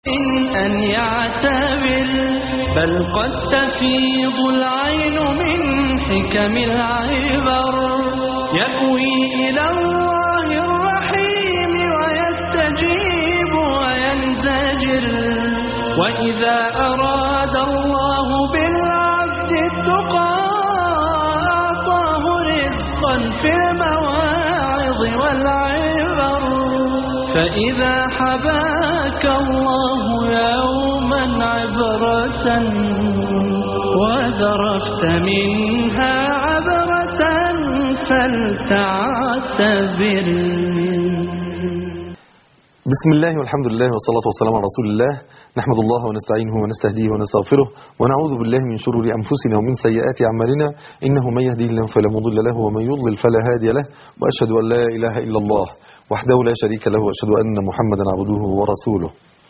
أن يعتبر بل قد تفيض العين من حكم العبر يأوي إلى الله الرحيم ويستجيب وينزجر وإذا أراد الله بالعبد التقى أعطاه رزقا في المواعظ والعبر فإذا حباك الله يوما عبرة وذرفت منها عبرة فلتعتبر. بسم الله والحمد لله والصلاة والسلام على رسول الله. نحمد الله ونستعينه ونستهديه ونستغفره ونعوذ بالله من شرور أنفسنا ومن سيئات أعمالنا إنه من يهدي الله فلا مضل له ومن يضلل فلا هادي له وأشهد أن لا إله إلا الله وحده لا شريك له وأشهد أن محمدا عبده ورسوله.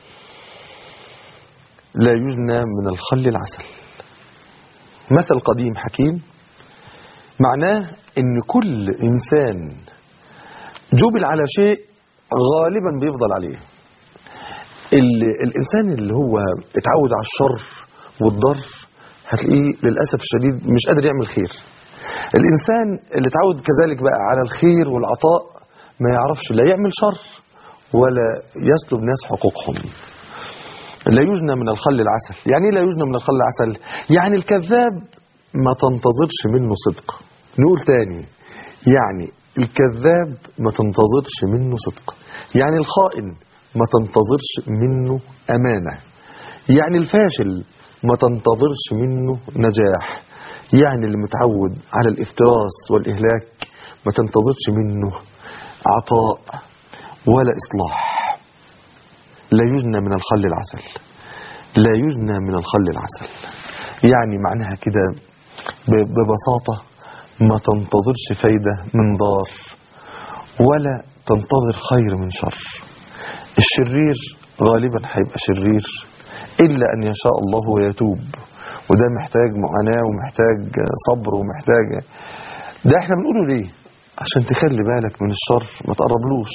لا يجنى من الخل العسل. مثل قديم حكيم معناه إن كل إنسان جبل على شيء غالبا بيفضل عليه. الإنسان اللي هو اتعود على الشر والضر هتلاقيه للأسف الشديد مش قادر يعمل خير. الإنسان اللي اتعود كذلك بقى على الخير والعطاء ما يعرفش لا يعمل شر ولا يسلب ناس حقوقهم. لا يجنى من الخل العسل. يعني لا يجنى من الخل العسل؟ يعني الكذاب ما تنتظرش منه صدق. نقول تاني، يعني الكذاب ما تنتظرش منه صدق، يعني الخائن ما تنتظرش منه أمانة، يعني الفاشل ما تنتظرش منه نجاح، يعني اللي متعود على الافتراس والإهلاك ما تنتظرش منه عطاء ولا إصلاح. لا يجنى من الخل العسل. لا يجنى من الخل العسل يعني معناها كده ببساطة ما تنتظرش فايدة من ضار ولا تنتظر خير من شر. الشرير غالبا هيبقى شرير إلا أن يشاء الله ويتوب، وده محتاج معاناة ومحتاج صبر ومحتاج ده. احنا بنقوله ليه؟ عشان تخلي بالك من الشر، ما تقربلوش.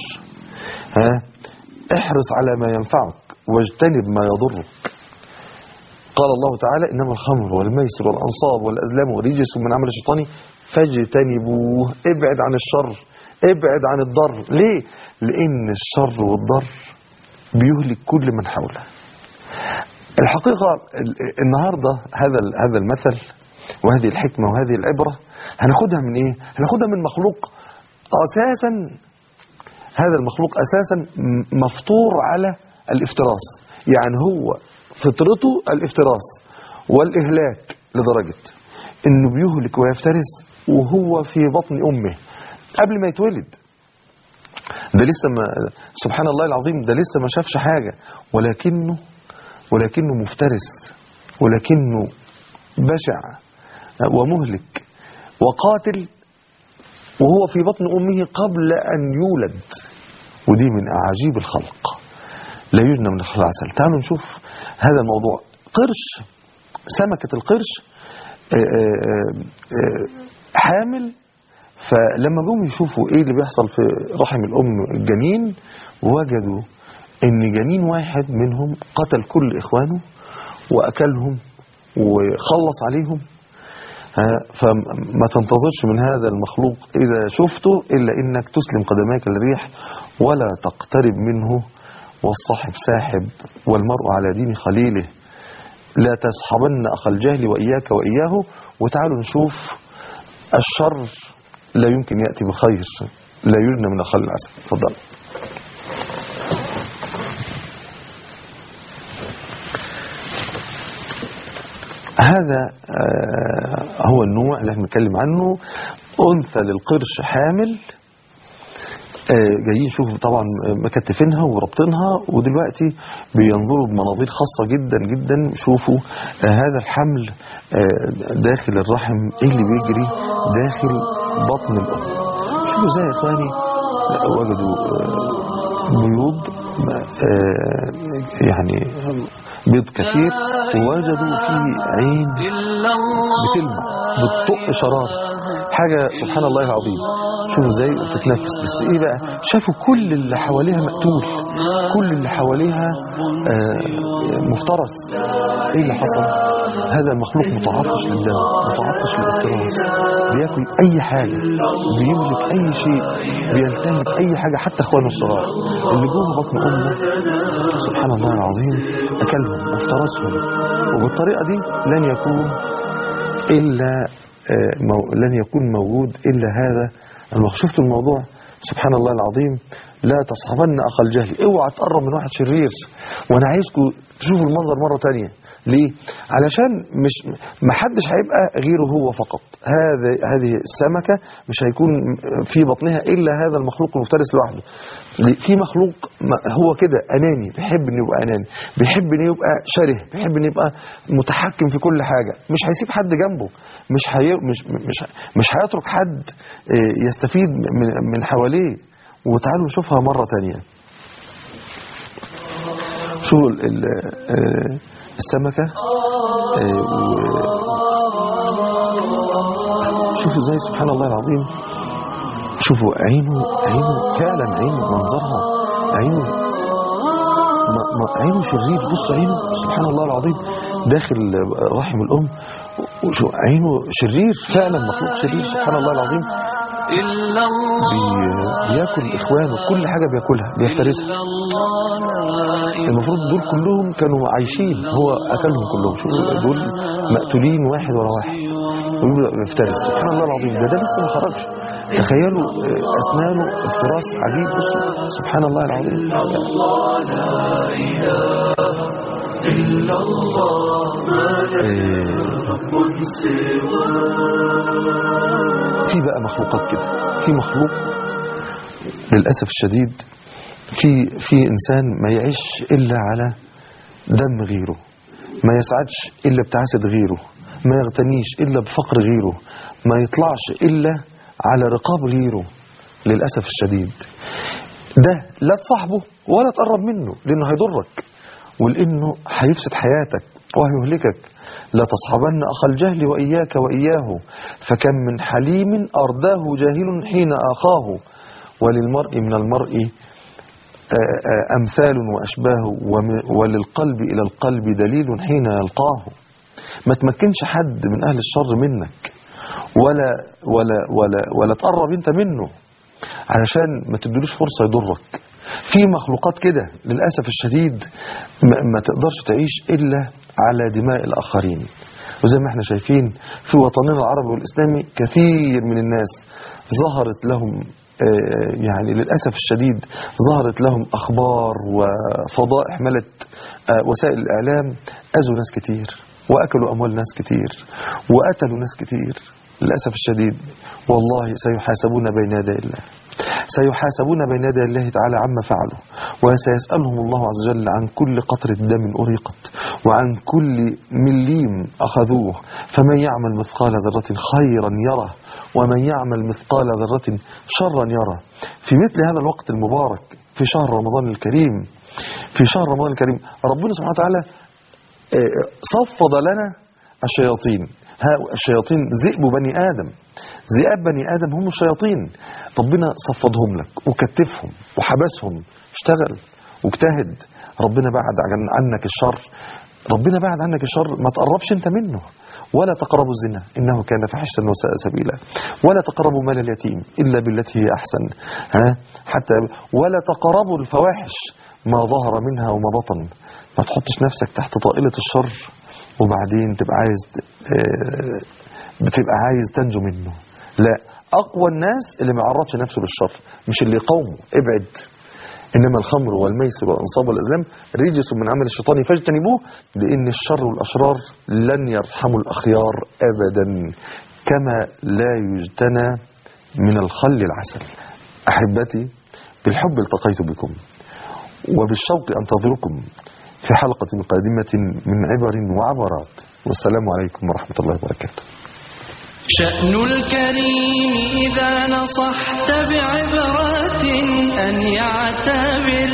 احرص على ما ينفعك واجتنب ما يضرك. قال الله تعالى إنما الخمر والميسر والأنصاب والأزلام ورجس من عمل الشيطان فاجتنبوه. ابعد عن الشر، ابعد عن الضر. ليه؟ لأن الشر والضر بيهلك كل من حوله. الحقيقة النهاردة هذا المثل وهذه الحكمة وهذه العبرة هناخدها من ايه؟ هناخدها من مخلوق أساسا، هذا المخلوق أساسا مفطور على الافتراس. يعني هو فطرته الافتراس والإهلاك لدرجة انه بيهلك ويفترس وهو في بطن أمه قبل ما يتولد. ده لسه ما سبحان الله العظيم، ده لسه ما شافش حاجة، ولكنه مفترس، ولكنه بشع ومهلك وقاتل وهو في بطن أمه قبل أن يولد. ودي من أعاجيب الخلق. لا يجنى من الخل العسل. تعالوا نشوف هذا الموضوع. قرش، سمكة القرش حامل، فلما جم يشوفوا ايه اللي بيحصل في رحم الأم الجنين وجدوا ان جنين واحد منهم قتل كل إخوانه وأكلهم وخلص عليهم. فما تنتظرش من هذا المخلوق إذا شفته إلا إنك تسلم قدميك للريح ولا تقترب منه، والصاحب ساحب والمرء على دين خليله. لا تصحبن أخ الجهل وإياك وإياه. وتعالوا نشوف الشر لا يمكن يأتي بخير. لا يجنى من الخل العسل. تفضل. هذا هو النوع اللي احنا بنتكلم عنه. أنثى للقرش حامل. جايين يشوفوا طبعا مكتفينها وربطينها، ودلوقتي بينظروا بمناظير خاصة جدا جدا. شوفوا هذا الحمل داخل الرحم، ايه اللي بيجري داخل بطن الأم. شوفوا ازاي يا اخواني وجدوا بيوض، يعني بيض كثير، ووجدوا فيه عين بتلمع بتطق شرار. حاجة سبحان الله العظيم. شوفوا ازاي بتتنفس، بس ايه بقى، شافوا كل اللي حواليها مقتول، كل اللي حواليها مفترس. ايه اللي حصل؟ هذا المخلوق متعطش للدم، متعطش للافتراس، بياكل اي حاجة، بيملك اي شيء، بيلتهب اي حاجة، حتى اخوانه الصغار اللي جوه بطن امه سبحان الله العظيم اكلهم وافترسهم. وبالطريقة دي لن يكون موجود الا هذا المخلوق. شفتوا الموضوع سبحان الله العظيم. لا تصحبن اخ الجهل، اوعى تقرب من واحد شرير. وانا عايزكم تشوفوا المنظر مرة تانية. ليه؟ علشان مش محدش هيبقى غيره هو فقط. هذه السمكة مش هيكون في بطنها الا هذا المخلوق المفترس لوحده. في مخلوق هو كده اناني، بيحب انه يبقى اناني، بيحب انه يبقى شره، بيحب انه يبقى متحكم في كل حاجة، مش هيسيب حد جنبه، مش هيترك حد يستفيد من حواليه. وتعالوا نشوفها مرة تانية. شو السمكة شوفوا ازاي سبحان الله العظيم. شوفوا عينه فعلا، عينه منظرها، عينه شرير. بص عينه سبحان الله العظيم داخل رحم الأم، وشو عينه شرير فعلا، مخلوق شرير سبحان الله العظيم. بياكل إخوانه، كل حاجة بياكلها بيفترسها. المفروض دول كلهم كانوا عايشين، هو أكلهم كلهم. شوفوا دول مقتولين واحد ورا واحد، بيفترس سبحان الله العظيم. ده لسه ما خرجش. تخيلوا أسنانه افتراس عجيب. بصوا سبحان الله العظيم. في بقى مخلوقات كده، في مخلوق للأسف الشديد في إنسان ما يعيش إلا على دم غيره، ما يسعدش إلا بتعاسة غيره، ما يغتنيش إلا بفقر غيره، ما يطلعش إلا على رقاب غيره. للأسف الشديد ده لا تصاحبه ولا تقرب منه، لأنه هيضرك ولأنه هيفسد حياتك وهيهلكك. لا تصحبن أخ الجهل وإياك وإياه، فكم من حليم أرداه جاهل حين آخاه، وللمرء من المرء أمثال وأشباه، وللقلب إلى القلب دليل حين يلقاه. ما تمكنش حد من أهل الشر منك ولا تقرب انت منه، علشان ما تدلوش فرصة يضرك. في مخلوقات كده للأسف الشديد ما تقدرش تعيش إلا على دماء الآخرين. وزي ما احنا شايفين في وطننا العربي والإسلامي كثير من الناس ظهرت لهم يعني للأسف الشديد ظهرت لهم أخبار وفضائح ملت وسائل الإعلام، أذوا ناس كتير وأكلوا أموال ناس كتير وقتلوا ناس كتير. للأسف الشديد والله سيحاسبون بين يدي الله، سيحاسبون بين يدي الله تعالى عما فعلوا، وسيسألهم الله عز وجل عن كل قطرة دم أريقت وعن كل مليم أخذوه. فمن يعمل مثقال ذرة خيرا يره ومن يعمل مثقال ذرة شرا يره. في مثل هذا الوقت المبارك في شهر رمضان الكريم، ربنا سبحانه وتعالى صفد لنا الشياطين. الشياطين ذئب بني آدم، ذئاب بني آدم هم الشياطين. ربنا صفدهم لك وكتفهم وحبسهم، اشتغل واجتهد. ربنا بعد عنك الشر، ما تقربش انت منه. ولا تقربوا الزنا إنه كان فاحشة وساء سبيلا، ولا تقربوا مال اليتيم إلا بالتي هي أحسن، حتى ولا تقربوا الفواحش ما ظهر منها وما بطن. ما تحطش نفسك تحت طائلة الشر وبعدين بتبقى عايز تنجو منه. لا، أقوى الناس اللي ما يعرضش نفسه للشر، مش اللي يقاومه. ابعد. إنما الخمر والميسر والأنصاب والأزلام رجس من عمل الشيطان فاجتنبوه، لأن الشر والأشرار لن يرحموا الأخيار أبدا، كما لا يجتنى من الخل العسل. أحبتي، بالحب التقيت بكم وبالشوق أنتظركم في حلقة قادمة من عبر وعبرات، والسلام عليكم ورحمة الله وبركاته. شأن الكريم إذا نصحت بعبرة أن يعتبر